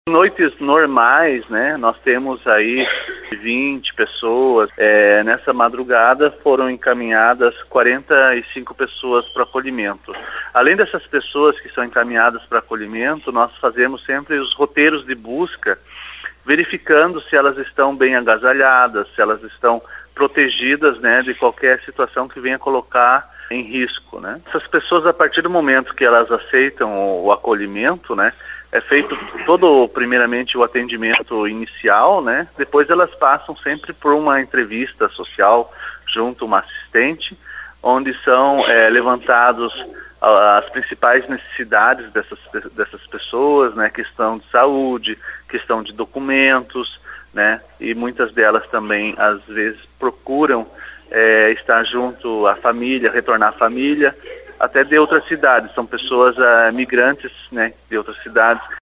Noites normais, né, nós temos aí 20 pessoas. Nessa madrugada foram encaminhadas 45 pessoas para acolhimento. Além dessas pessoas que são encaminhadas para acolhimento, nós fazemos sempre os roteiros de busca, verificando se elas estão bem agasalhadas, se elas estão protegidas, né, de qualquer situação que venha colocar em risco, né. Essas pessoas, a partir do momento que elas aceitam o acolhimento, né, é feito primeiramente o atendimento inicial, né, depois elas passam sempre por uma entrevista social junto a uma assistente, onde são levantados as principais necessidades dessas pessoas, né, questão de saúde, questão de documentos, né, e muitas delas também às vezes procuram estar junto à família, retornar à família, até de outras cidades, são pessoas migrantes, né, de outras cidades.